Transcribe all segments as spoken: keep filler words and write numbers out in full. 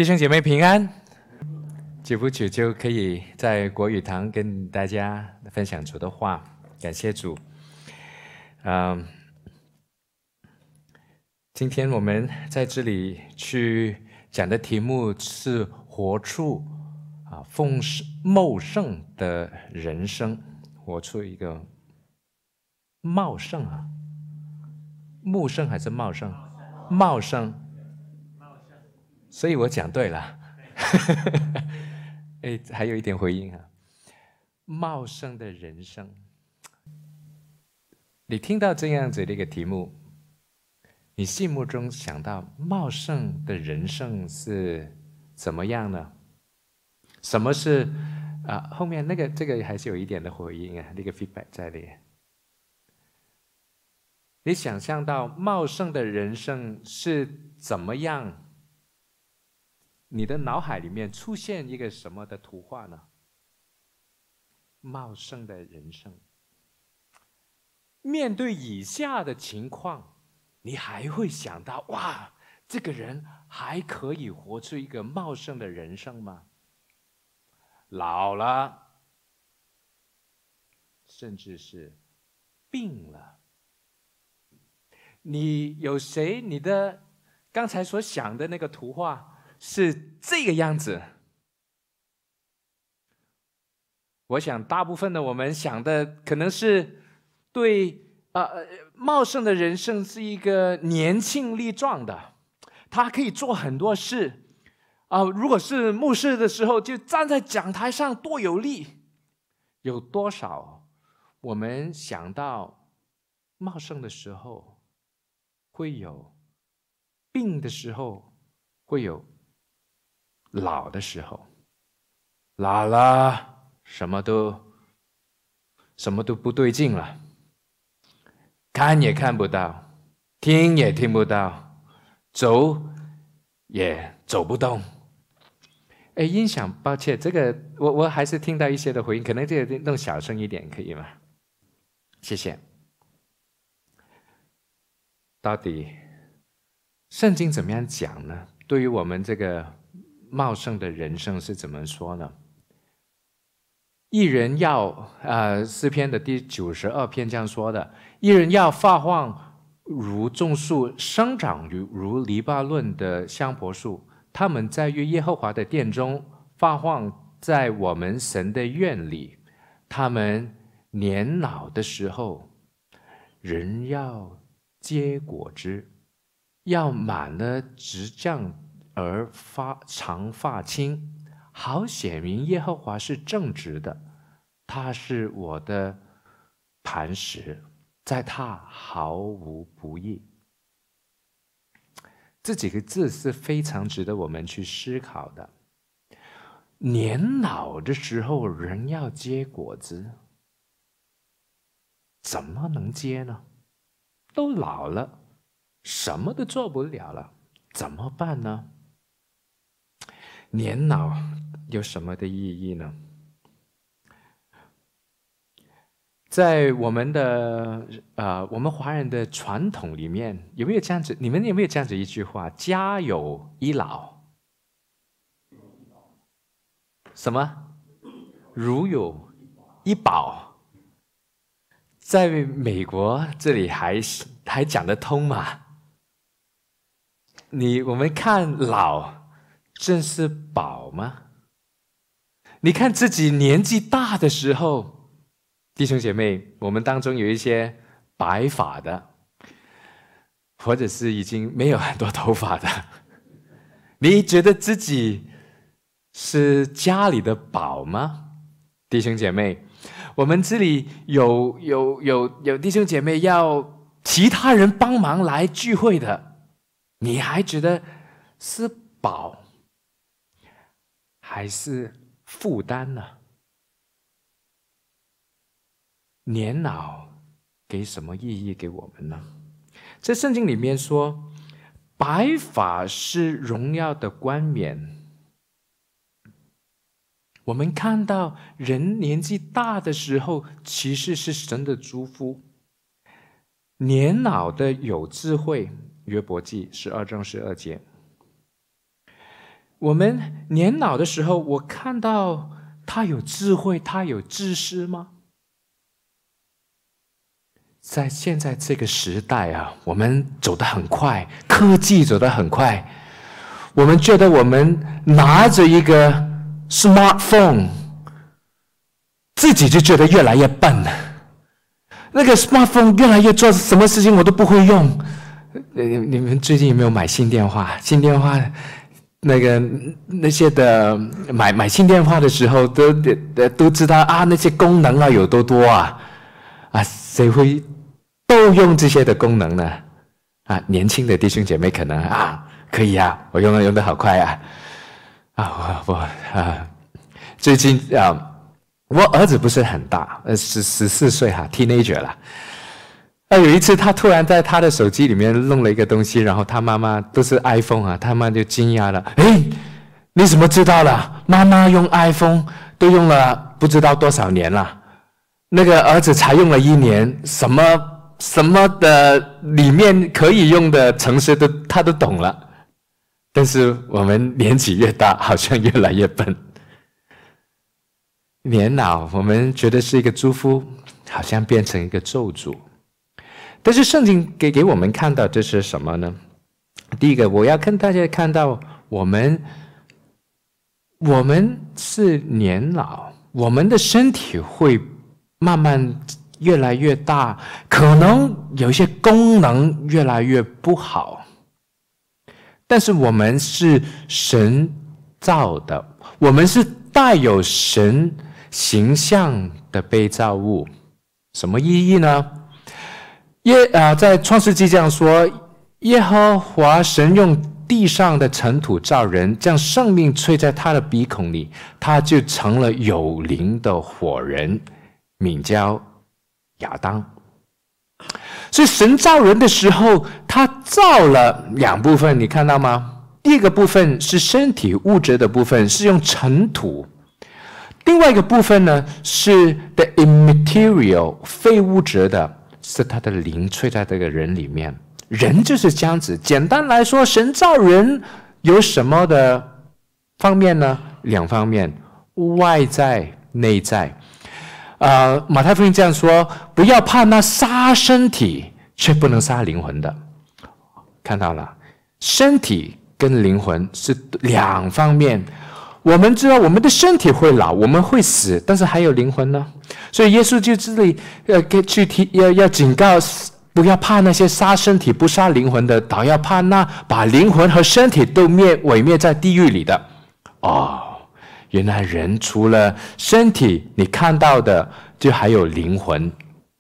弟兄姐妹平安，久不久就可以在国语堂跟大家分享主的话，感谢主。嗯，今天我们在这里去讲的题目是活出啊丰茂盛的人生，活出一个茂盛啊，茂盛还是茂盛？茂盛。所以我讲对了，哎，还有一点回应啊。茂盛的人生，你听到这样子的一个题目，你心目中想到茂盛的人生是怎么样呢？什么是啊？后面那个这个还是有一点的回应啊，那个 feedback 在里。你想象到茂盛的人生是怎么样？你的脑海里面出现一个什么的图画呢？茂盛的人生，面对以下的情况，你还会想到哇，这个人还可以活出一个茂盛的人生吗？老了，甚至是病了，你有谁？你的刚才所想的那个图画是这个样子。我想大部分的我们想的可能是对呃茂盛的人生是一个年轻力壮的，他可以做很多事啊、呃。如果是牧师的时候，就站在讲台上多有力。有多少我们想到茂盛的时候，会有病的时候，会有老的时候，老了。什么都什么都不对劲了，看也看不到，听也听不到，走也走不动。哎，音响，抱歉，这个我我还是听到一些的回应，可能这个弄小声一点，可以吗？谢谢。到底圣经怎么样讲呢？对于我们这个茂盛的人生是怎么说呢？一人要呃诗篇的第九十二篇这样说的：一人要发旺如种树，生长如如黎巴嫩的香柏树。他们在于耶和华的殿中，发旺在我们神的院里。他们年老的时候，人要结果子，要满了直杖而发长发青。好显明耶和华是正直的，他是我的磐石，在他毫无不义。这几个字是非常值得我们去思考的。年老的时候，人要结果子，怎么能结呢？都老了，什么都做不了了，怎么办呢？年老有什么的意义呢？在我们的呃，我们华人的传统里面，有没有这样子？你们有没有这样子一句话：家有一老，什么？如有一宝。在美国这里还还讲得通吗？你我们看老正是宝吗？你看自己年纪大的时候，弟兄姐妹，我们当中有一些白发的，或者是已经没有很多头发的，你觉得自己是家里的宝吗？弟兄姐妹，我们这里有有有有弟兄姐妹要其他人帮忙来聚会的，你还觉得是宝还是负担呢？年老给什么意义给我们呢？在圣经里面说，白发是荣耀的冠冕。我们看到人年纪大的时候，其实是神的祝福。年老的有智慧，约伯记十二章十二节。 我们年老的时候，我看到他有智慧，他有知识吗？在现在这个时代啊，我们走得很快，科技走得很快，我们觉得我们拿着一个 smartphone， 自己就觉得越来越笨了。那个 smartphone 越来越做什么事情我都不会用。你们最近有没有买新电话？新电话那个那些的买买新电话的时候都都知道啊，那些功能啊有多多啊啊，谁会都用这些的功能呢？啊，年轻的弟兄姐妹可能啊可以啊，我用的用的好快啊啊我我啊最近啊。我儿子不是很大，呃，十十四岁哈 ，teenager 了。啊，有一次他突然在他的手机里面弄了一个东西，然后他妈妈都是 iPhone 啊，他妈就惊讶了，诶，你怎么知道了？妈妈用 iPhone 都用了不知道多少年了，那个儿子才用了一年，什么什么的里面可以用的程式都他都懂了，但是我们年纪越大，好像越来越笨。年老，我们觉得是一个祝福，好像变成一个咒诅。但是圣经给给我们看到这是什么呢？第一个，我要跟大家看到，我们我们是年老，我们的身体会慢慢越来越大，可能有一些功能越来越不好。但是我们是神造的，我们是带有神形象的被造物。什么意义呢？耶啊，在创世纪这样说：耶和华神用地上的尘土造人，将生命吹在他的鼻孔里，他就成了有灵的活人，名叫亚当。所以神造人的时候，他造了两部分，你看到吗？第一个部分是身体物质的部分，是用尘土；另外一个部分呢，是 the immaterial 非物质的，是他的灵吹在这个人里面。人就是这样子。简单来说，神造人有什么的方面呢？两方面，外在、内在。呃，马太福音这样说：不要怕那杀身体却不能杀灵魂的。看到了，身体跟灵魂是两方面。我们知道我们的身体会老，我们会死，但是还有灵魂呢。所以耶稣就这里呃去提要要警告，不要怕那些杀身体不杀灵魂的，倒要怕那把灵魂和身体都灭毁灭在地狱里的。哦，原来人除了身体你看到的，就还有灵魂。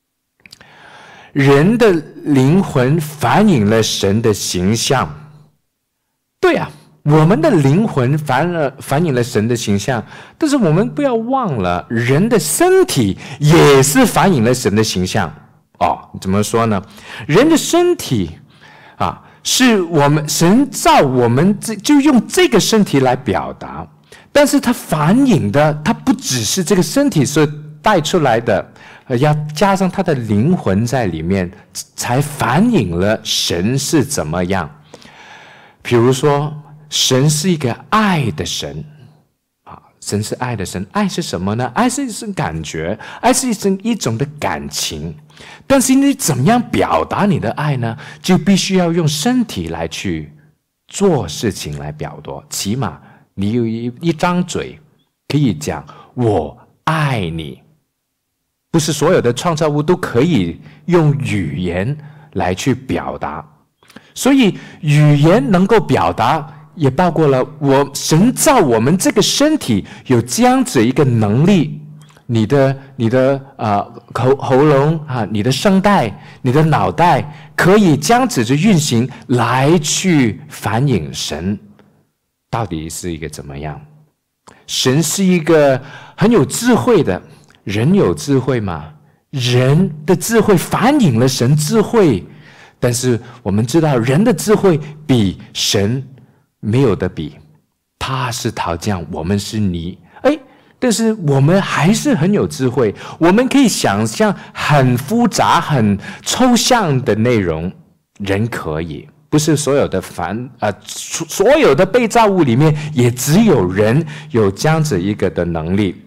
人的灵魂反映了神的形象。对啊，我们的灵魂反了反映了神的形象，但是我们不要忘了，人的身体也是反映了神的形象。哦，怎么说呢？人的身体啊，是我们神造我们就用这个身体来表达，但是它反映的，它不只是这个身体所带出来的，要加上他的灵魂在里面，才反映了神是怎么样。比如说，神是一个爱的神啊，神是爱的神。爱是什么呢？爱是一种感觉，爱是一种一种的感情。但是你怎么样表达你的爱呢？就必须要用身体来去做事情来表达。起码你有一一张嘴可以讲我爱你。不是所有的创造物都可以用语言来去表达，所以语言能够表达，也包括了我神造我们这个身体有这样子一个能力，你的你的呃喉喉咙啊，你的声带，你的脑袋可以这样子的运行来去反映神到底是一个怎么样。神是一个很有智慧的。人有智慧吗？人的智慧反映了神智慧，但是我们知道人的智慧比神没有得比。他是陶匠，我们是泥，哎，但是我们还是很有智慧，我们可以想象很复杂很抽象的内容，人可以， 不是所有的凡啊，所有的被造物里面，也只有人有这样子一个的能力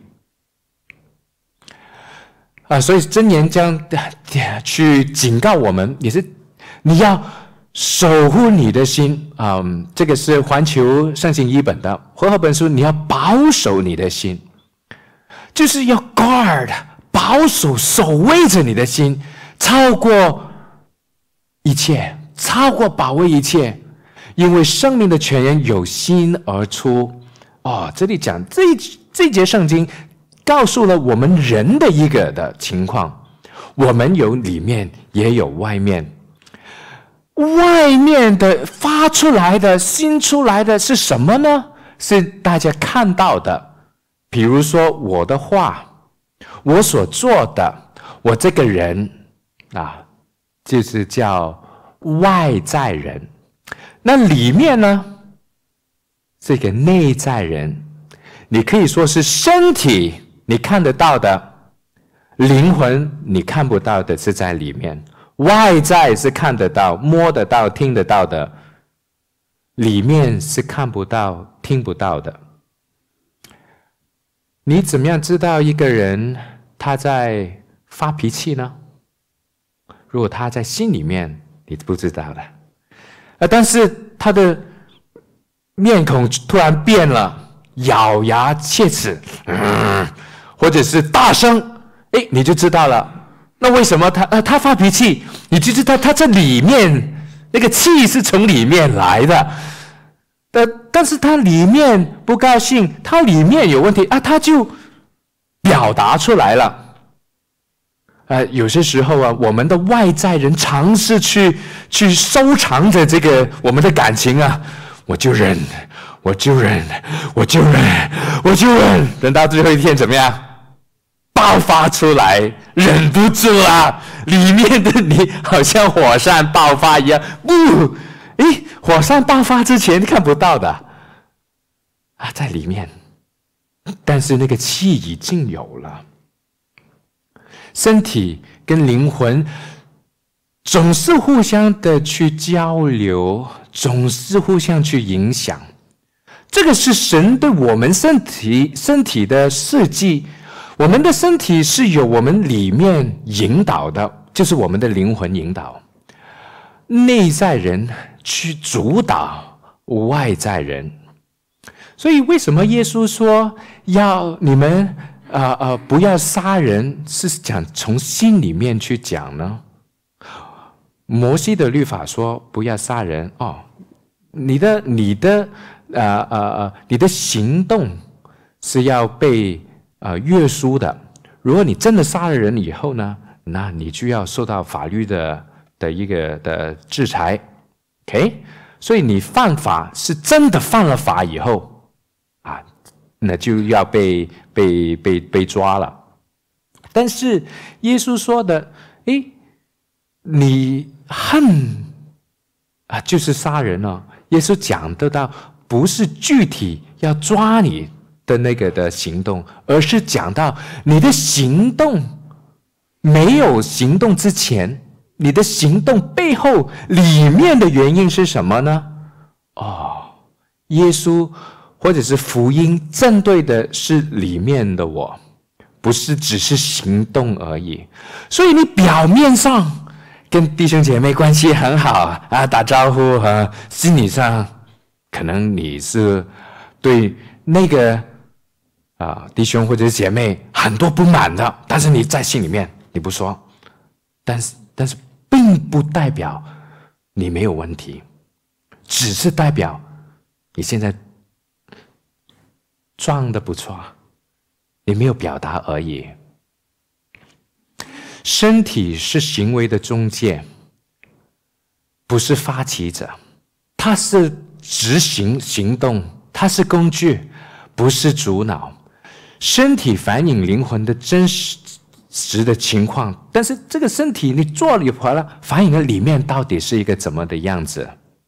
啊。所以箴言这样去警告我们，也是你要守护你的心啊、嗯。这个是环球圣经译本的和合本书，你要保守你的心，就是要 guard 保守守卫着你的心，超过一切，超过保卫一切，因为生命的泉源有心而出。哦，这里讲这这节圣经告诉了我们人的一个的情况，我们有里面也有外面，外面的发出来的新出来的是什么呢？是大家看到的，比如说我的话，我所做的，我这个人啊，就是叫外在人。那里面呢，这个内在人，你可以说是身体你看得到的，灵魂你看不到的是在里面，外在是看得到摸得到听得到的，里面是看不到听不到的。你怎么样知道一个人他在发脾气呢？如果他在心里面，你不知道的，呃，但是他的面孔突然变了，咬牙切齿，嗯，或者是大声，哎，你就知道了。那为什么他呃他发脾气？你就知道他在里面那个气是从里面来的。呃，但是他里面不高兴，他里面有问题啊，他就表达出来了。呃，有些时候啊，我们的外在人尝试去去收藏着这个我们的感情啊，我就忍，我就忍，我就忍，我就忍，等到最后一天怎么样？爆发出来，忍不住了，里面的你好像火山爆发一样，不，诶，火山爆发之前看不到的啊，在里面，但是那个气已经有了。身体跟灵魂总是互相的去交流，总是互相去影响。这个是神对我们身体身体的设计。我们的身体是由我们里面引导的，就是我们的灵魂引导，内在人去主导外在人。所以为什么耶稣说要你们呃呃不要杀人，是讲从心里面去讲呢？摩西的律法说不要杀人哦，你的你的呃呃呃你的行动是要被呃约束的。如果你真的杀了人以后呢，那你就要受到法律的的一个的制裁。OK， 所以你犯法是真的犯了法以后啊，那就要被被被被抓了。但是耶稣说的，诶，你恨啊，就是杀人了。耶稣讲得到，不是具体要抓你的那个的行动，而是讲到你的行动没有行动之前，你的行动背后里面的原因是什么呢？哦，耶稣或者是福音针对的是里面的我，不是只是行动而已。所以你表面上跟弟兄姐妹关系很好啊，打招呼和心理上可能你是对那个啊弟兄或者是姐妹很多不满的，但是你在心里面你不说，但是但是并不代表你没有问题，只是代表你现在装得不错，你没有表达而已。身体是行为的中介，不是发起者，它是执行行动，它是工具，不是主脑。身体反映灵魂的真实的情况，但是这个身体你做了回来，反映了里面到底是一个怎么的样子。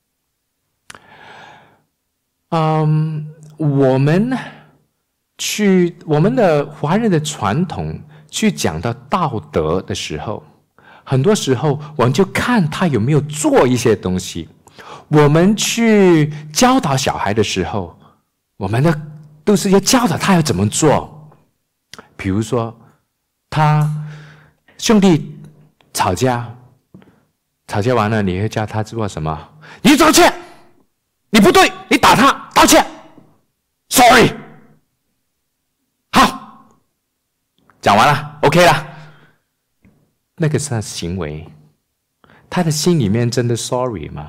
嗯，我们去我们的华人的传统去讲到道德的时候，很多时候我们就看他有没有做一些东西， 我们去教导小孩的时候，我们的都是要教导他要怎么做。比如说，他兄弟吵架，吵架完了，你会叫他做什么？你道歉，你不对，你打他，道歉 ，sorry， 好，讲完了 ，OK 了。那个是他行为，他的心里面真的 sorry 吗？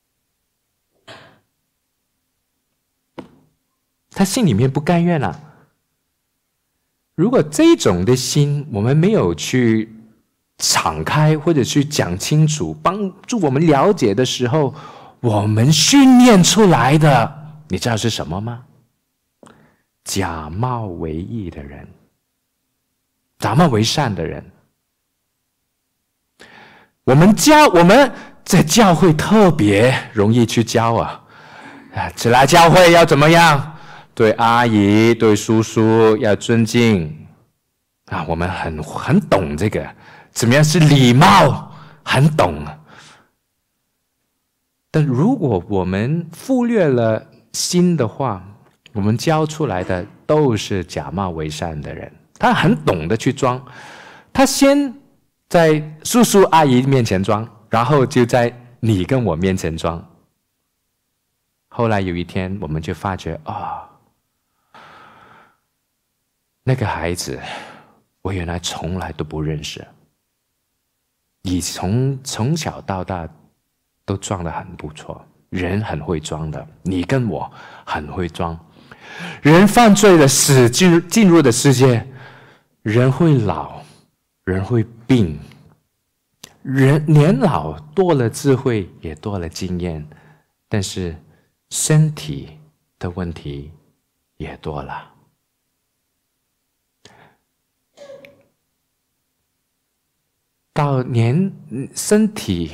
他心里面不甘愿啊。如果这种的心我们没有去敞开或者去讲清楚，帮助我们了解的时候，我们训练出来的，你知道是什么吗？假冒为义的人，假冒为善的人。我们教我们在教会特别容易去教啊，啊，只来教会要怎么样？对阿姨、对叔叔要尊敬啊，我们很很懂这个，怎么样是礼貌，很懂。但如果我们忽略了心的话，我们教出来的都是假冒为善的人。他很懂得去装，他先在叔叔阿姨面前装，然后就在你跟我面前装。后来有一天，我们就发觉啊。哦，那个孩子，我原来从来都不认识。你从从小到大都装得很不错，人很会装的，你跟我很会装。人犯罪了，死进进入的世界，人会老，人会病，人年老多了智慧，也多了经验，但是身体的问题也多了。到年身体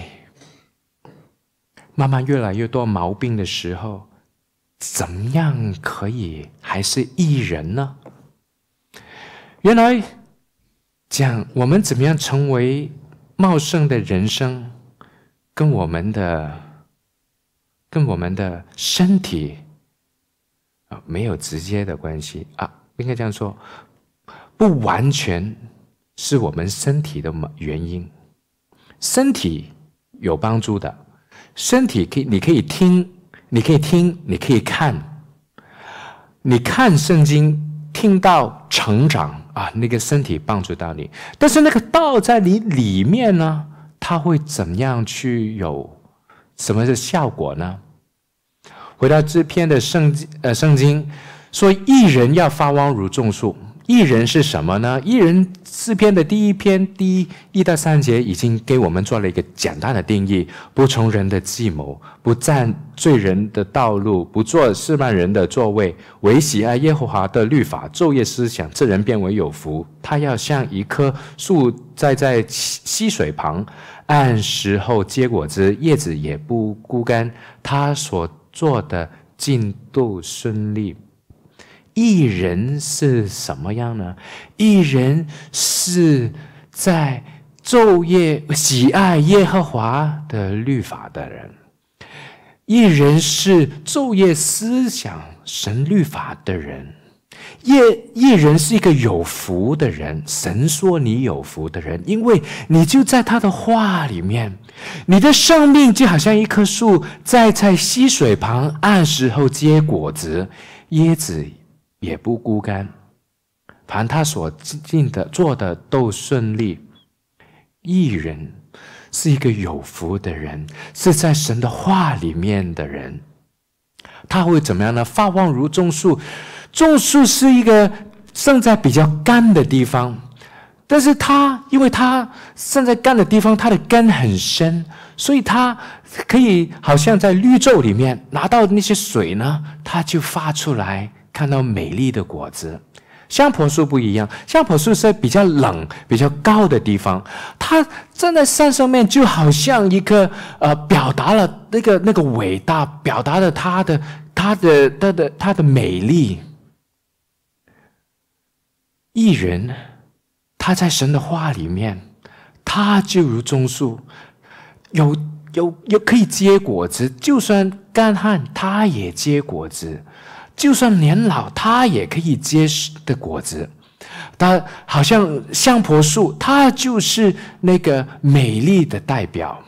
慢慢越来越多毛病的时候，怎么样可以还是义人呢？原来讲我们怎么样成为茂盛的人生，跟我们的跟我们的身体没有直接的关系啊，应该这样说，不完全是我们身体的原因。身体有帮助的，身体可以，你可以听，你可以听，你可以看，你看圣经，听到成长啊，那个身体帮助到你。但是那个道在你里面呢，它会怎么样去有什么的效果呢？回到这篇的圣经，呃，圣经说，义人要发光如种树。义人是什么呢？义人诗篇的第一篇第一一到三节已经给我们做了一个简单的定义：不从人的计谋，不占罪人的道路，不做试探人的座位，唯喜爱耶和华的律法，昼夜思想，这人变为有福。他要像一棵树栽在溪水旁，按时候结果子，叶子也不枯干，他所做的尽都顺利。义人是什么样呢？义人是在昼夜喜爱耶和华的律法的人。义人是昼夜思想神律法的人。义人是一个有福的人，神说你有福的人，因为你就在他的话里面，你的生命就好像一棵树栽在溪水旁，按时候结果子，叶子也不枯干，凡他所尽的做的都顺利。义人是一个有福的人，是在神的话里面的人。他会怎么样呢？发旺如种树。种树是一个生在比较干的地方，但是它因为它生在干的地方，它的根很深，所以它可以好像在绿洲里面拿到那些水呢，它就发出来，看到美丽的果子。香柏树不一样，香柏树是在比较冷、比较高的地方，它站在山上面，就好像一个呃，表达了那个那个伟大，表达了它的它的它的它的美丽。义人，他在神的话里面，他就如种树，有有有可以结果子，就算干旱它也结果子，就算年老它也可以结的果子。它好像香柏树，它就是那个美丽的代表。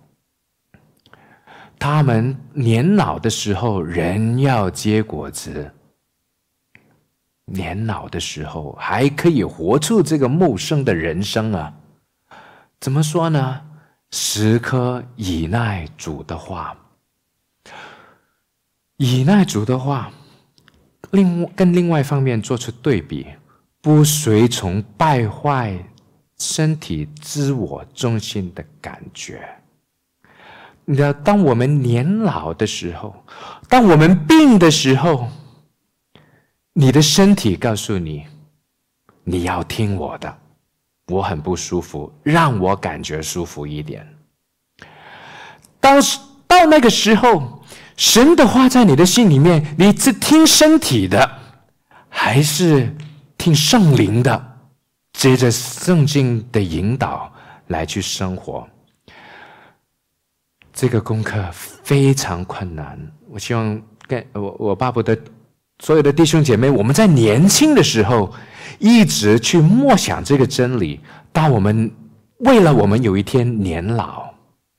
他们年老的时候人要结果子，年老的时候还可以活出这个茂盛的人生啊！怎么说呢？时刻倚赖主的话，倚赖主的话，另跟另外一方面做出对比，不随从败坏身体自我中心的感觉。你知道，当我们年老的时候，当我们病的时候，你的身体告诉你，你要听我的，我很不舒服，让我感觉舒服一点。当到那个时候，神的话在你的心里面，你是听身体的，还是听圣灵的？接着圣经的引导来去生活。这个功课非常困难，我希望跟我我巴不得所有的弟兄姐妹，我们在年轻的时候一直去默想这个真理，当我们为了我们有一天年老，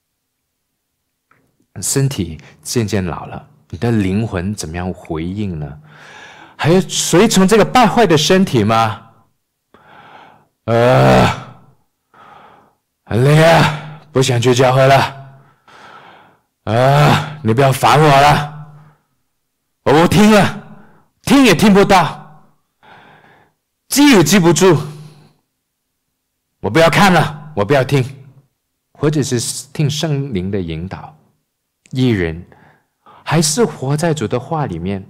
身体渐渐老了，你的灵魂怎么样回应呢？还有随从这个败坏的身体吗？呃，很累啊，不想去教会了。啊！你不要烦我了，我不听了，听也听不到，记也记不住，我不要看了，我不要听，或者是听圣灵的引导。艺人还是活在主的话里面。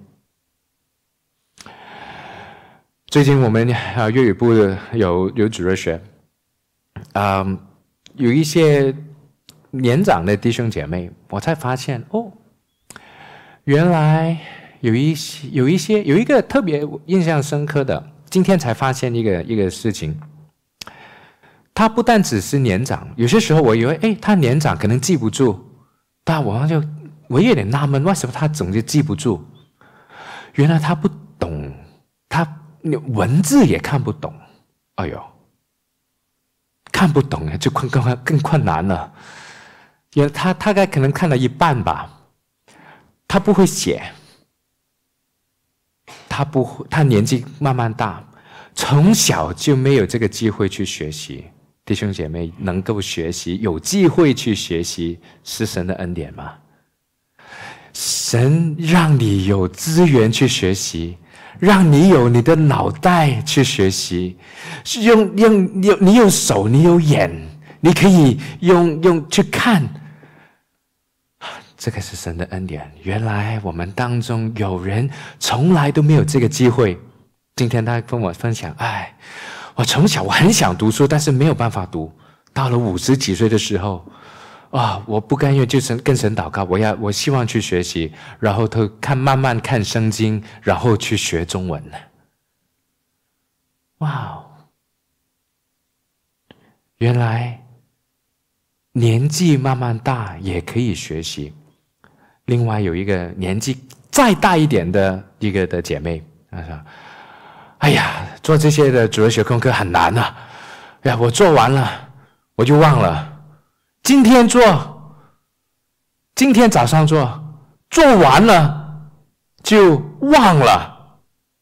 最近我们啊粤语部有有主日学，啊、嗯，有一些年长的弟兄姐妹，我才发现哦，原来有一些有一些有一个特别印象深刻的，今天才发现一个一个事情。他不但只是年长，有些时候我以为，哎，他年长可能记不住，但我就我有点纳闷，为什么他总是记不住？原来他不懂，他文字也看不懂。哎呦，看不懂就更更更困难了。也他大概可能看了一半吧，他不会写，他不会，他年纪慢慢大，从小就没有这个机会去学习。弟兄姐妹能够学习，有机会去学习，是神的恩典吗？神让你有资源去学习，让你有你的脑袋去学习，是用用用你有手，你有眼，你可以用用去看。这个是神的恩典。原来我们当中有人从来都没有这个机会。今天他跟我分享，哎，我从小我很想读书，但是没有办法读。到了五十几岁的时候，啊，我不甘愿，就跟神祷告，我要我希望去学习，然后他看慢慢看圣经，然后去学中文了。哇，原来年纪慢慢大也可以学习。另外有一个年纪再大一点的一个的姐妹，她说：“哎呀，做这些的主日学功课很难啊！哎呀，我做完了我就忘了，今天做，今天早上做，做完了就忘了。”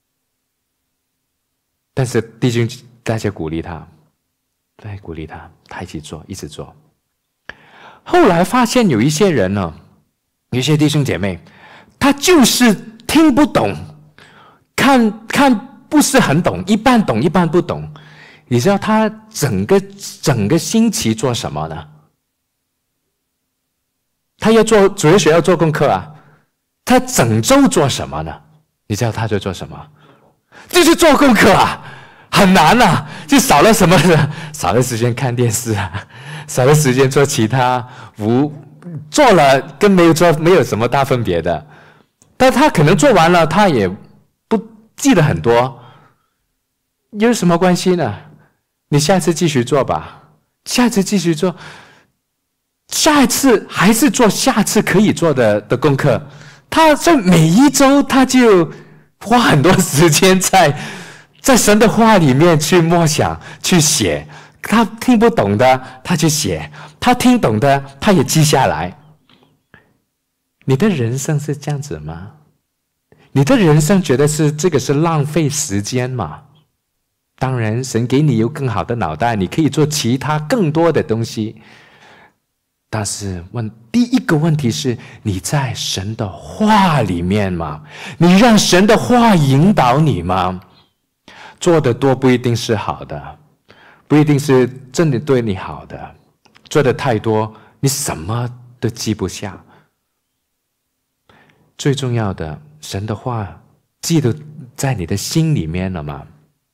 但是弟兄大家鼓励他，对，鼓励他，他一起做，一直做。后来发现有一些人呢。有些弟兄姐妹，他就是听不懂，看看不是很懂，一半懂一半不懂。你知道他整个整个星期做什么呢？他要做主日学要做功课啊，他整周做什么呢？你知道他在做什么？就是做功课啊，很难啊，就少了什么呢？少了时间看电视啊，少了时间做其他无。做了跟没有做没有什么大分别的，但他可能做完了，他也不记得很多，有什么关系呢？你下次继续做吧，下次继续做， 下一次还是做下次可以做的的功课。他在每一周他就花很多时间在在神的话里面去默想、去写。他听不懂的他去写，他听懂的他也记下来。你的人生是这样子吗？你的人生觉得是这个是浪费时间吗？当然，神给你有更好的脑袋，你可以做其他更多的东西。但是问第一个问题是，你在神的话里面吗？你让神的话引导你吗？做的多不一定是好的，不一定是真的对你好的。做的太多，你什么都记不下。最重要的，神的话记得在你的心里面了吗？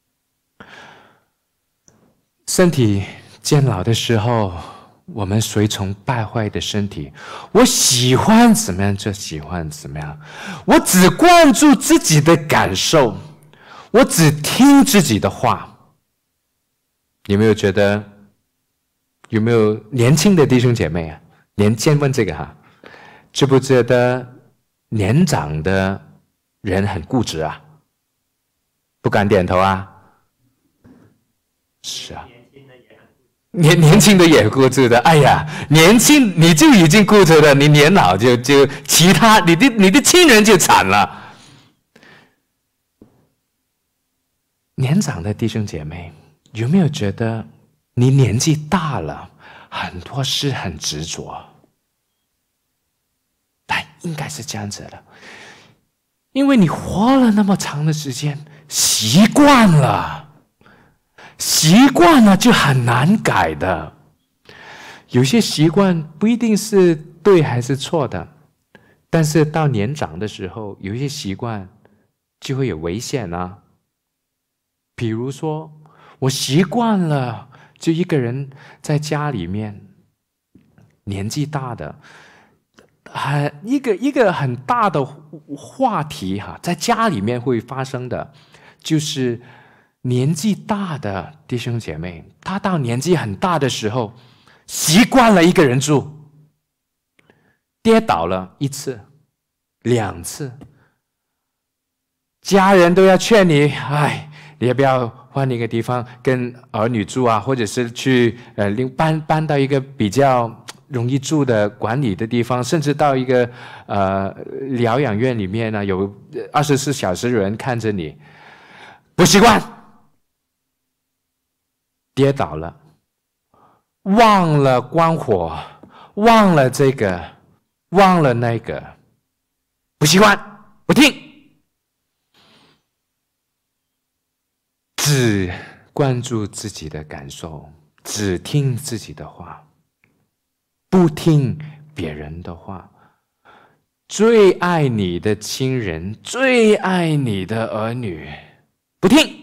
身体渐老的时候，我们随从败坏的身体，我喜欢怎么样就喜欢怎么样，我只关注自己的感受，我只听自己的话。有没有觉得？有没有年轻的弟兄姐妹啊？年先问这个哈，觉不觉得年长的人很固执啊？不敢点头啊？是啊。年年轻的也固执的，哎呀，年轻你就已经固执了，你年老就就其他你的你的亲人就惨了。年长的弟兄姐妹，有没有觉得你年纪大了，很多事很执着？但应该是这样子的，因为你活了那么长的时间，习惯了。习惯了就很难改的，有些习惯不一定是对还是错的，但是到年长的时候，有一些习惯就会有危险啊。比如说，我习惯了就一个人在家里面，年纪大的，很一个一个很大的话题哈，在家里面会发生的，就是年纪大的弟兄姐妹，他到年纪很大的时候，习惯了一个人住，跌倒了一次、两次，家人都要劝你，哎，你要不要换一个地方跟儿女住啊？或者是去呃搬搬到一个比较容易住的管理的地方，甚至到一个呃疗养院里面呢，有二十四小时有人看着你，不习惯。跌倒了，忘了关火，忘了这个，忘了那个，不习惯，不听，只关注自己的感受，只听自己的话，不听别人的话。最爱你的亲人，最爱你的儿女，不听。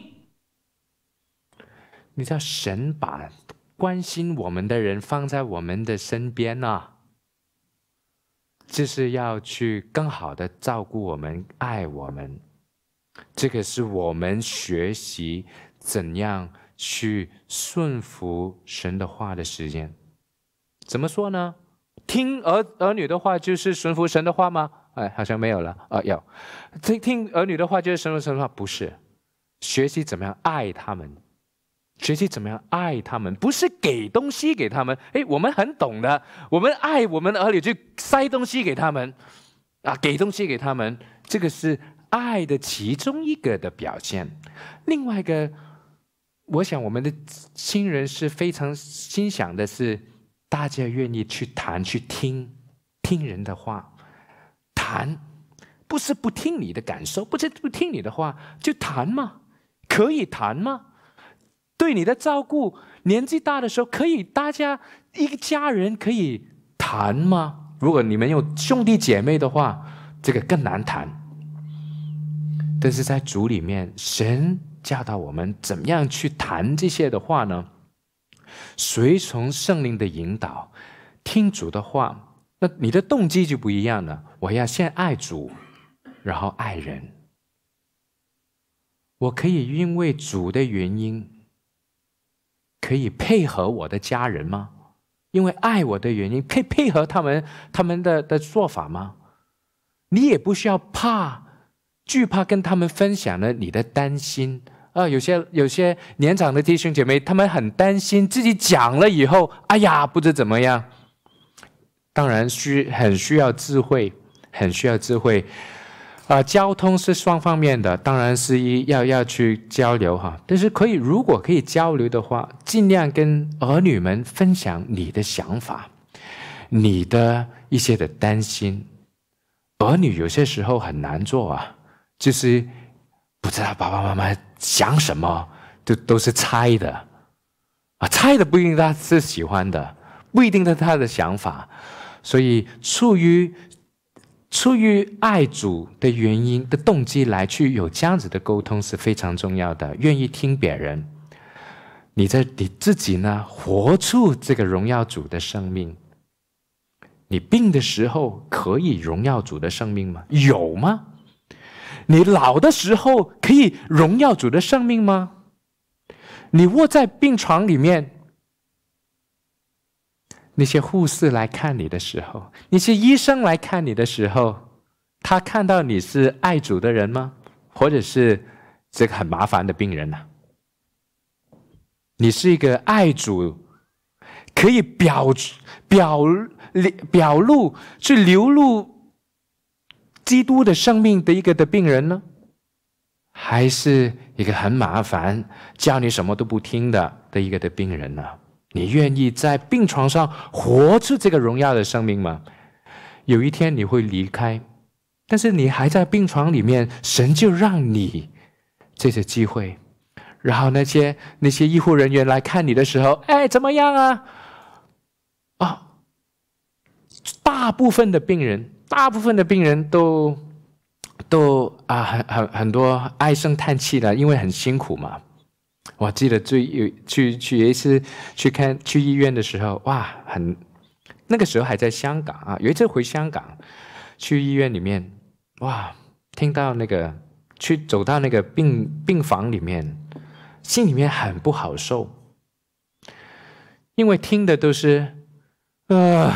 你知道神把关心我们的人放在我们的身边啊，就是要去更好的照顾我们、爱我们。这个是我们学习怎样去顺服神的话的时间。怎么说呢？听儿儿女的话就是顺服神的话吗？哎，好像没有了啊，有。听听儿女的话就是顺服神的话，不是。学习怎么样爱他们。学习怎么样爱他们，不是给东西给他们。哎，我们很懂的，我们爱我们的儿女，就塞东西给他们，啊，给东西给他们，这个是爱的其中一个的表现。另外一个，我想我们的亲人是非常欣赏的是，大家愿意去谈、去听听人的话，谈，不是不听你的感受，不是不听你的话，就谈嘛，可以谈吗？对你的照顾，年纪大的时候，可以大家一个家人可以谈吗？如果你们有兄弟姐妹的话，这个更难谈。但是在主里面，神教导我们怎么样去谈这些的话呢？随从圣灵的引导，听主的话，那你的动机就不一样了。我要先爱主，然后爱人。我可以因为主的原因，可以配合我的家人吗？ 因为爱我的原因，可以配合他们他们的的做法吗？你也不需要怕惧怕跟他们分享了你的担心啊。有些有些年长的弟兄姐妹，他们很担心自己讲了以后，哎呀，不知怎么样。当然需很需要智慧，很需要智慧。啊、呃，交通是双方面的，当然是一要要去交流哈。但是可以，如果可以交流的话，尽量跟儿女们分享你的想法，你的一些的担心。儿女有些时候很难做啊，就是不知道爸爸妈妈想什么，都都是猜的啊，猜的不一定他是喜欢的，不一定是他的想法。所以出于出于爱主的原因的动机来去有这样子的沟通是非常重要的。愿意听别人，你在你自己呢，活出这个荣耀主的生命。你病的时候可以荣耀主的生命吗？有吗？你老的时候可以荣耀主的生命吗？你卧在病床里面，那些护士来看你的时候，那些医生来看你的时候，他看到你是爱主的人吗？或者是这个很麻烦的病人呢、啊？你是一个爱主，可以表表表露去流露基督的生命的一个的病人呢？还是一个很麻烦叫你什么都不听的的一个的病人呢？你愿意在病床上活出这个荣耀的生命吗？有一天你会离开，但是你还在病床里面，神就让你这些机会。然后那些那些医护人员来看你的时候，哎，怎么样啊？啊，大部分的病人，大部分的病人都都啊很很很多唉声叹气的，因为很辛苦嘛。我记得最有去去有一次去看去医院的时候，哇，很那个时候还在香港啊，有一次回香港去医院里面，哇，听到那个去走到那个病病房里面，心里面很不好受，因为听的都是呃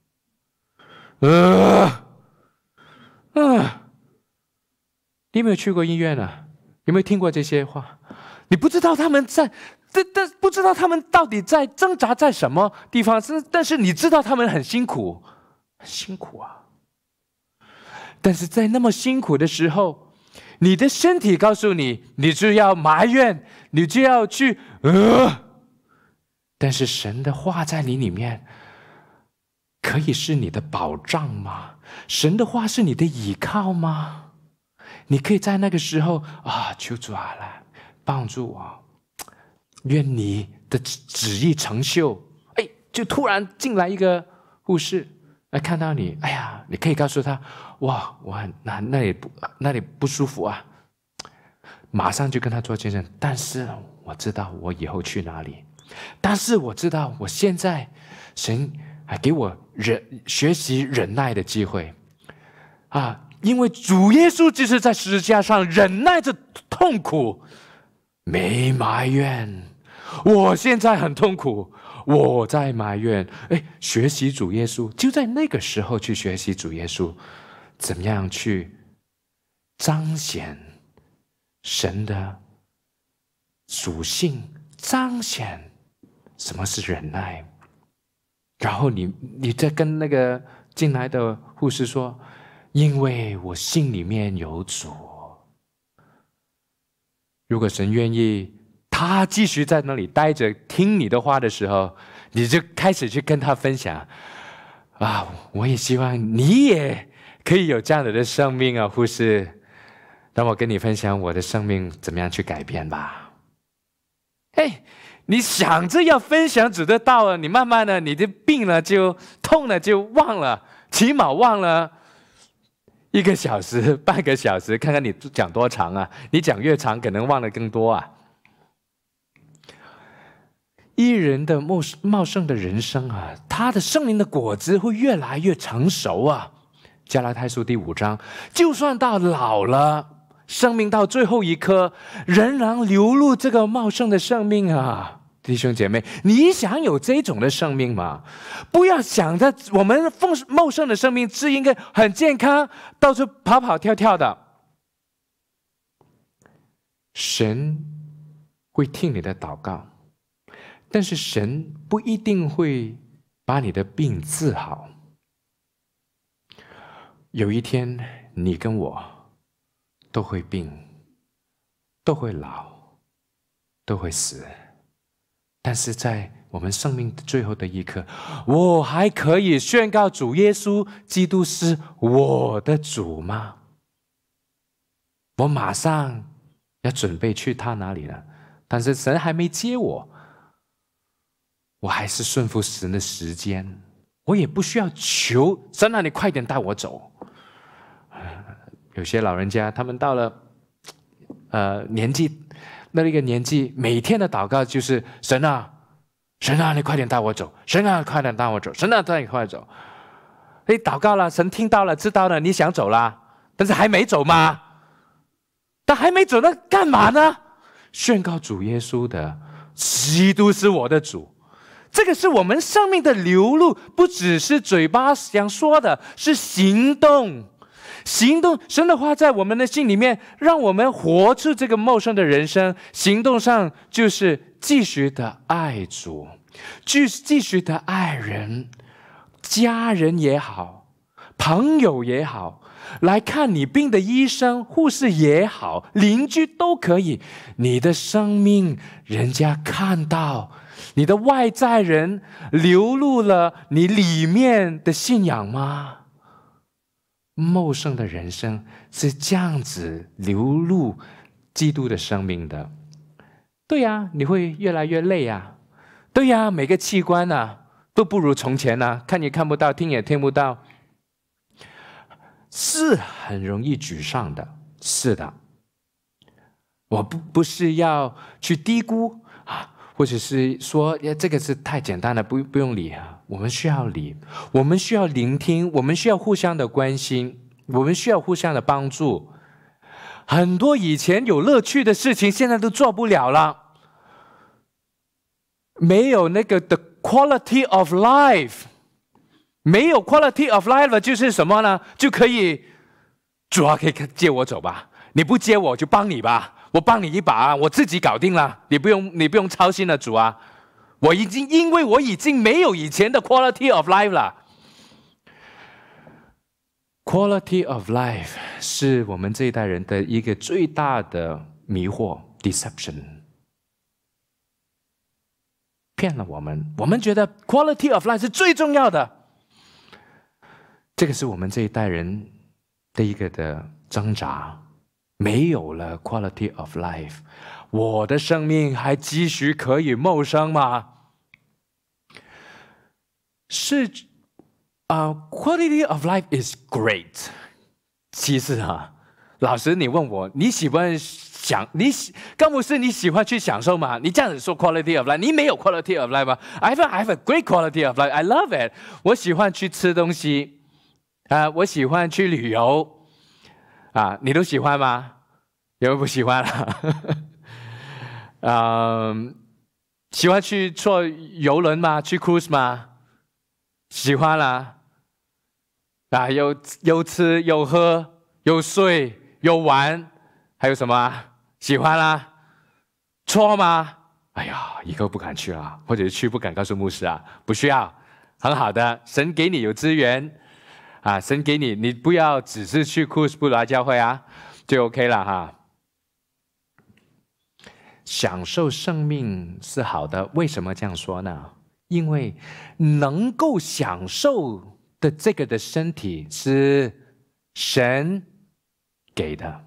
呃呃，你有没有去过医院啊？有没有听过这些话？你不知道他们在，但但不知道他们到底在挣扎在什么地方，但是你知道他们很辛苦，很辛苦啊。但是在那么辛苦的时候，你的身体告诉你，你就要埋怨，你就要去呃。但是神的话在你里面，可以是你的保障吗？神的话是你的依靠吗？你可以在那个时候啊，求主啊来帮助我，愿你的旨意成就。哎，就突然进来一个护士来看到你，哎呀，你可以告诉他，哇，我很那那里不那里不舒服啊，马上就跟他做见证。但是我知道我以后去哪里，但是我知道我现在神还给我忍学习忍耐的机会啊，因为主耶稣就是在十字架上忍耐着痛苦。没埋怨，我现在很痛苦，我在埋怨。哎，学习主耶稣，就在那个时候去学习主耶稣，怎么样去彰显神的属性，彰显什么是忍耐。然后你你再跟那个进来的护士说，因为我心里面有主。如果神愿意，他继续在那里待着听你的话的时候，你就开始去跟他分享啊，我也希望你也可以有这样的生命啊，护士，让我跟你分享我的生命怎么样去改变吧。哎，你想着要分享主的道了，你慢慢的你的病了就痛了就忘了，起码忘了一个小时半个小时，看看你讲多长啊，你讲越长可能忘得更多啊。艺人的茂盛的人生啊，他的生命的果子会越来越成熟啊。加拉太书第五章，就算到老了，生命到最后一刻仍然流露这个茂盛的生命啊， 弟兄姐妹，你想有这种的生命吗？不要想着我们丰茂盛的生命是应该很健康，到处跑跑跳跳的。神会听你的祷告，但是神不一定会把你的病治好。有一天，你跟我都会病，都会老，都会死。但是在我们生命最后的一刻，我还可以宣告主耶稣基督是我的主吗？我马上要准备去他那里了，但是神还没接我，我还是顺服神的时间，我也不需要求神啊，你快点带我走。有些老人家他们到了呃年纪那一个年纪，每天的祷告就是神啊，神啊，你快点带我走，神啊，快点带我走，神啊，带你快点走。你祷告了，神听到了，知道了，你想走了，但是还没走吗？但还没走，那干嘛呢？宣告主耶稣的基督是我的主。这个是我们生命的流露，不只是嘴巴想说的，是行动。行动，神的话在我们的心里面，让我们活出这个茂盛的人生。行动上就是继续的爱主，继继续的爱人，家人也好，朋友也好，来看你病的医生、护士也好，邻居都可以。你的生命，人家看到，你的外在人流露了你里面的信仰吗？茂盛的人生是这样子流露基督的生命的。对呀，你会越来越累啊。对呀，每个器官啊都不如从前啊，看也看不到，听也听不到，是很容易沮丧的。是的，我不不是要去低估啊，或者是说这个是太简单了，不不用理啊。我们需要理，我们需要聆听，我们需要互相的关心，我们需要互相的帮助。很多以前有乐趣的事情，现在都做不了了。没有那个 the quality of life， 没有 quality of life 了，就是什么呢？就可以，主啊，可以接我走吧，你不接我就帮你吧，我帮你一把，我自己搞定了，你不用你不用操心了，主啊。我已经因为我已经没有以前的 quality of life 了。quality of life 是我们这一代人的一个最大的迷惑 deception， 骗了我们，我们觉得 quality of life 是最重要的。这个是我们这一代人的一个的挣扎，没有了 quality of life，我的生命还继续可以茂盛吗？是啊、uh, ，quality of life is great。其实啊，老师，你问我你喜欢享你喜高牧师你喜欢去享受吗？你这样子说 quality of life， 你没有 quality of life 吗 ？I have I have a great quality of life. I love it。我喜欢去吃东西啊、uh, 我喜欢去旅游啊， uh, 你都喜欢吗？有人不喜欢了？嗯，喜欢去坐游轮吗？去 cruise 吗？喜欢啦，啊，有有吃有喝有睡有玩，还有什么？喜欢啦？错吗？哎呀，以后不敢去了，或者是去不敢告诉牧师啊，不需要，很好的，神给你有资源啊，神给你，你不要只是去 cruise 不来教会啊，就 OK 了哈。享受生命是好的，为什么这样说呢？因为能够享受的这个的身体是神给的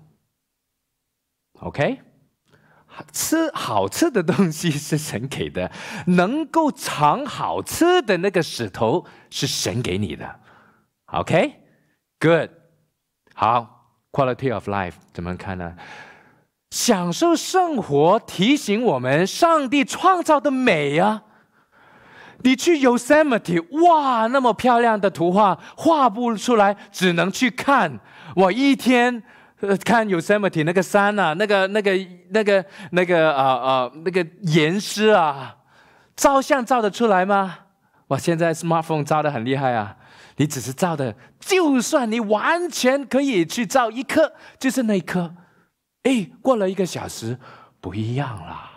，OK？ 吃好吃的东西是神给的，能够尝好吃的那个石头是神给你的 ，OK？Good， 好 ，Quality of life 怎么看呢？享受生活提醒我们上帝创造的美啊！你去 Yosemite， 哇，那么漂亮的图画画不出来，只能去看。我一天、呃、看 Yosemite 那个山啊，那个那个那个那个啊啊、呃呃、那个岩石啊， 照相照得出来吗？哇，现在 smartphone 照得很厉害啊！你只是照的，就算你完全可以去照一颗，就是那一颗。哎，过了一个小时，不一样了。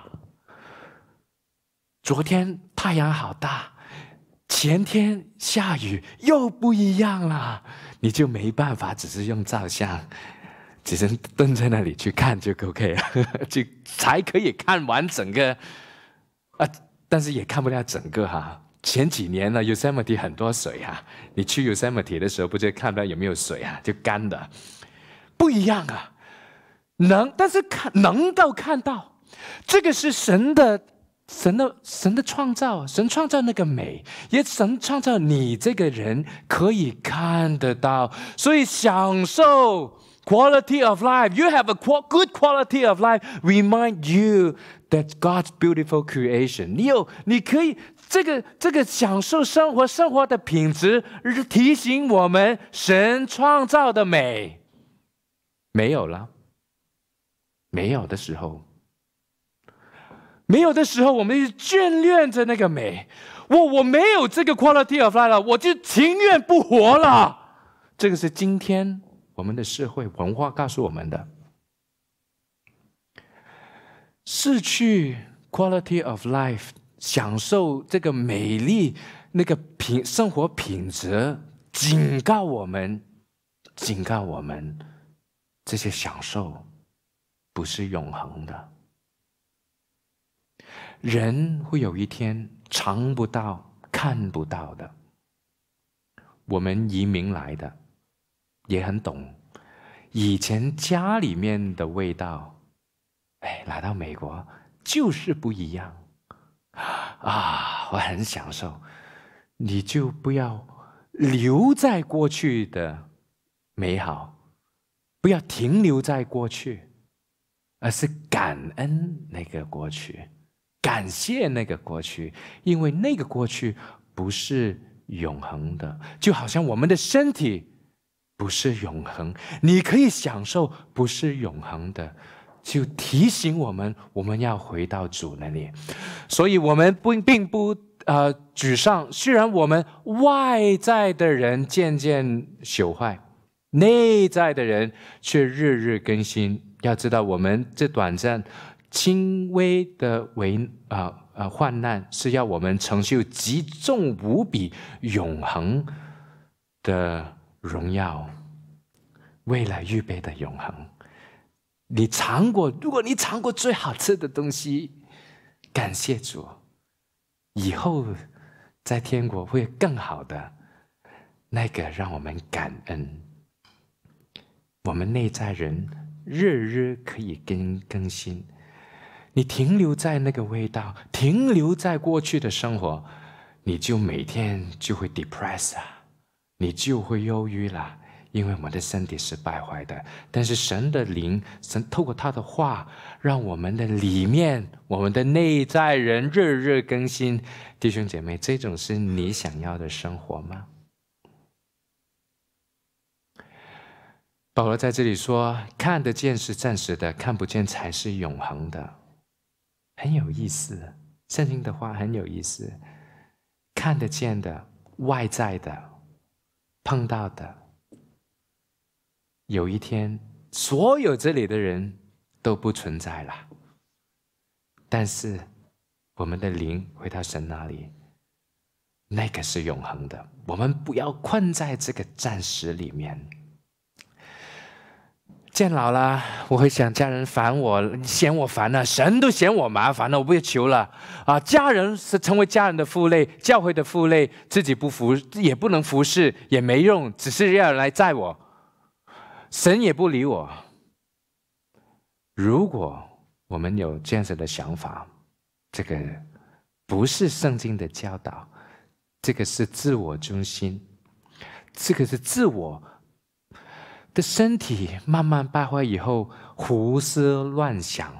昨天太阳好大，前天下雨，又不一样了。你就没办法，只是用照相，只是蹲在那里去看就 OK 了，就才可以看完整个啊，但是也看不了整个哈。前几年呢 ，Yosemite 很多水啊，你去 Yosemite 的时候，不就看不到有没有水啊？就干的，不一样啊。能，但是看能够看到，这个是神的。神的神的创造，神创造那个美，也神创造你这个人可以看得到，所以享受 quality of life. You have a good quality of life. Remind you that God's beautiful creation. 你有，你可以这个这个享受生活生活的品质，提醒我们神创造的美。没有了，没有的时候。没有的时候，我们就眷恋着那个美。我我没有这个 quality of life 了，我就情愿不活了。这个是今天我们的社会文化告诉我们的。失去 quality of life， 享受这个美丽那个品生活品质，警告我们，警告我们，这些享受不是永恒的。人会有一天尝不到、看不到的。我们移民来的，也很懂。以前家里面的味道，哎，来到美国就是不一样啊！我很享受。你就不要留在过去的美好，不要停留在过去，而是感恩那个过去。感谢那个过去，因为那个过去不是永恒的，就好像我们的身体不是永恒，你可以享受不是永恒的，就提醒我们，我们要回到主那里。所以我们不并不呃沮丧，虽然我们外在的人渐渐朽坏，内在的人却日日更新。要知道，我们这短暂轻微的危啊啊患难，是要我们承受极重无比永恒的荣耀，为了预备的永恒。你尝过，如果你尝过最好吃的东西，感谢主，以后在天国会更好的，那个让我们感恩。我们内在人日日可以更更新。你停留在那个味道，停留在过去的生活，你就每天就会 depress 啊，你就会忧郁啦，因为我们的身体是败坏的。但是神的灵，神透过他的话，让我们的里面，我们的内在人日日更新。弟兄姐妹，这种是你想要的生活吗？保罗在这里说，看得见是暂时的，看不见才是永恒的。很有意思，圣经的话很有意思。看得见的、外在的、碰到的，有一天，所有这里的人都不存在了。但是，我们的灵回到神那里，那个是永恒的。我们不要困在这个暂时里面。渐老了，我会想家人烦我，嫌我烦了，神都嫌我麻烦了，我不要求了啊！家人是成为家人的负累，教会的负累，自己不服也不能服侍，也没用，只是要来载我，神也不理我。如果我们有这样子的想法，这个不是圣经的教导，这个是自我中心，这个是自我的身体慢慢败坏以后，胡思乱想。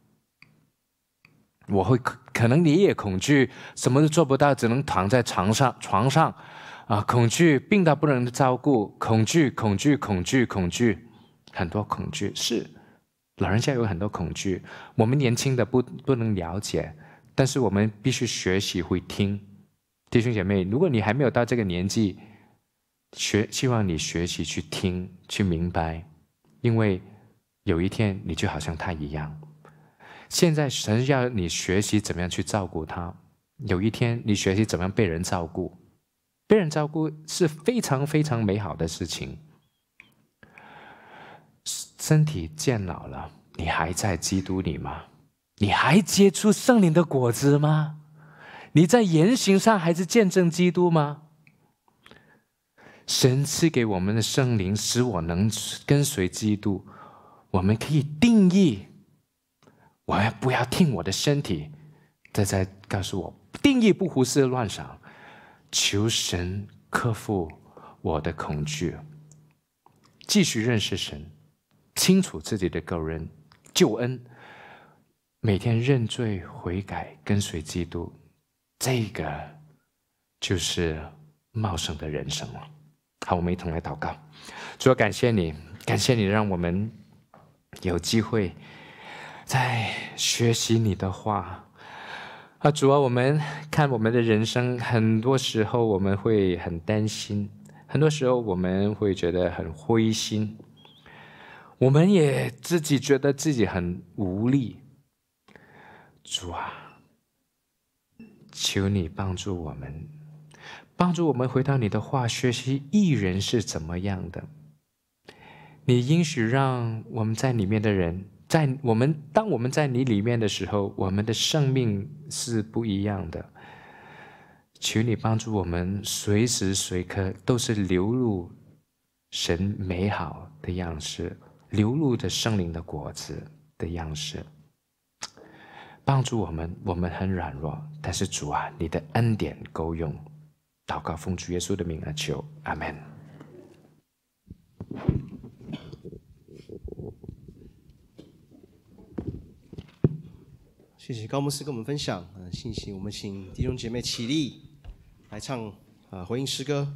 我会可能你也恐惧，什么都做不到，只能躺在床上床上啊！恐惧病到不能照顾，恐惧恐惧恐惧恐惧，很多恐惧是老人家有很多恐惧，我们年轻的不不能了解， 但是我们必须学习会听。弟兄姐妹，如果你还没有到这个年纪，学希望你学习去听，去明白，因为有一天你就好像他一样。现在神要你学习怎么样去照顾他，有一天你学习怎么样被人照顾。被人照顾是非常非常美好的事情。身体渐老了，你还在基督里吗？你还结出圣灵的果子吗？你在言行上还是见证基督吗？神赐给我们的圣灵使我能跟随基督，我们可以定义，我不要听我的身体，再再告诉我定义，不胡思乱想，求神克服我的恐惧，继续认识神，清楚自己的个人救恩，每天认罪悔改，跟随基督，这个就是茂盛的人生了。好，我们一同来祷告。主啊，感谢你，感谢你让我们有机会在学习你的话啊。主啊，我们看我们的人生，很多时候我们会很担心，很多时候我们会觉得很灰心，我们也自己觉得自己很无力。主啊，求你帮助我们，帮助我们回到你的话，学习义人是怎么样的。你应许让我们在里面的人，在我们当我们在你里面的时候，我们的生命是不一样的。求你帮助我们，随时随刻都是流露神美好的样式，流露的圣灵的果子的样式。帮助我们，我们很软弱，但是主啊，你的恩典够用。祷告奉主耶稣的名而求，阿们。 谢谢高牧师跟我们分享呃信息，我们请弟兄姐妹起立来唱啊回应诗歌。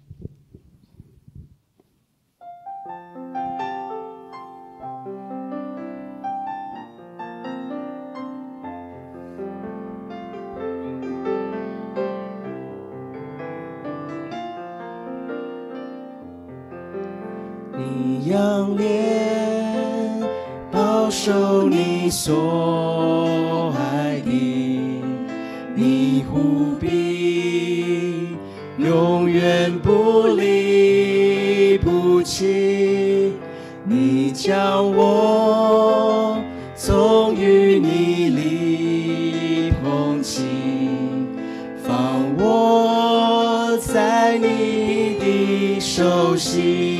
你仰脸保守你所爱的，你护庇永远不离不弃，你将我从与你里同起，放我在你的手心。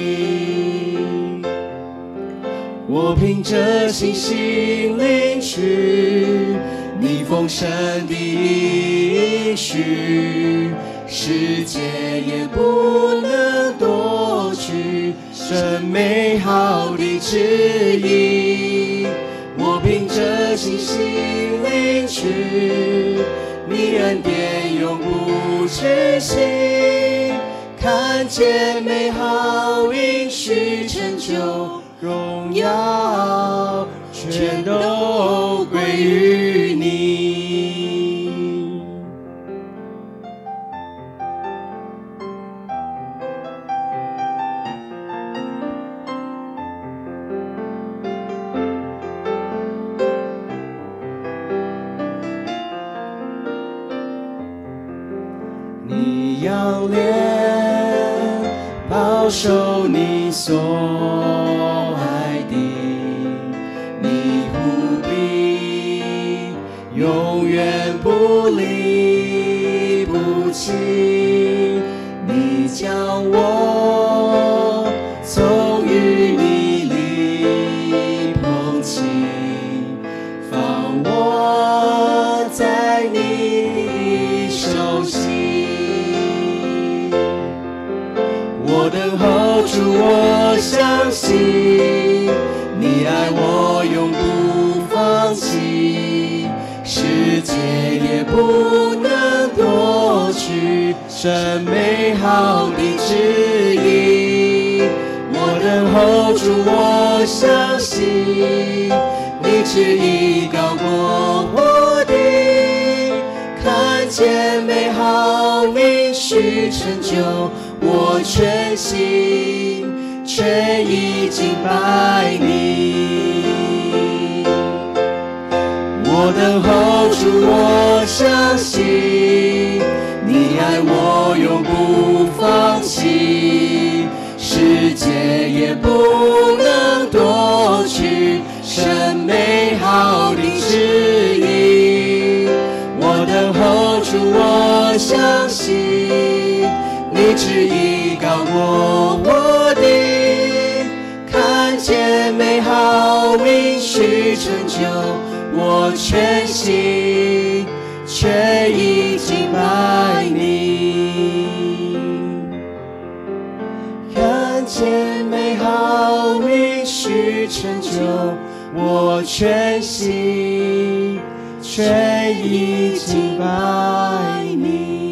我凭着信心领取你丰盛的应许，世界也不能夺取这美好的旨意。我凭着信心领取你恩典永不止息，看见美好应许成就，荣耀全都归于你。你仰脸保守你所爱的，你护庇永远不离不弃，你将我从与你里捧起，放我在你的手心。我等候主，我相信你爱我永不放弃，世界也不能夺取这美好的旨意。我等候主，我相信你旨意高过我的， 成就，我全心全意敬拜你。我等候主，我相信你爱我永不放弃，世界也不能夺去神美好的旨意。我等候主，我相信你旨意高过我的，看见美好应许成就，我全心全意敬拜你。看见美好应许成就，我全心全意敬拜你。